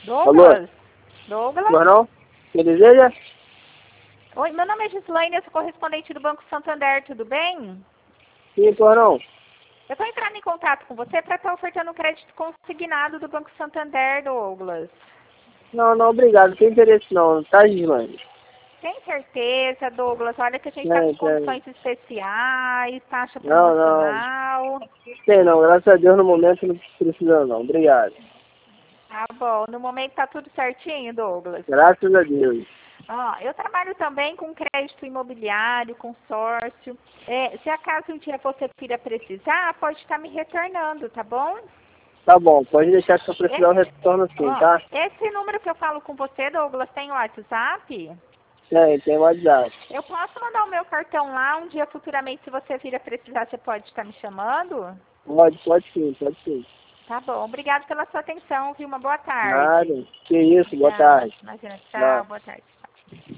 Alô? Douglas? Douglas? Não, não? Quer deseja? Oi, meu nome é Gislaine, eu sou correspondente do Banco Santander, tudo bem? Sim, por não. Eu estou entrando em contato com você para estar ofertando um crédito consignado do Banco Santander, Douglas. Não, não, obrigado. Não tem interesse não, tá, Gislaine? Tem certeza, Douglas? Olha que a gente está com Tem, tem. condições especiais, taxa Não, não. promocional. Tem não, graças a Deus no momento não precisa não. Obrigado. Tá bom, no momento tá tudo certinho, Douglas? Graças a Deus. Ó, eu trabalho também com crédito imobiliário, consórcio. Se acaso um dia você queira precisar, pode estar me retornando, tá bom? Tá bom, pode deixar que se eu precisar eu Esse, retorno sim, ó, tá? esse número que eu falo com você, Douglas, tem o WhatsApp? Tem WhatsApp. Eu posso mandar o meu cartão lá, um dia futuramente, se você vir a precisar, você pode estar me chamando? Pode sim, pode sim. Tá bom, obrigado pela sua atenção, viu? Uma boa tarde. Nada. Que isso, boa Tchau. tarde. Imagina, Tchau. tchau, boa tarde.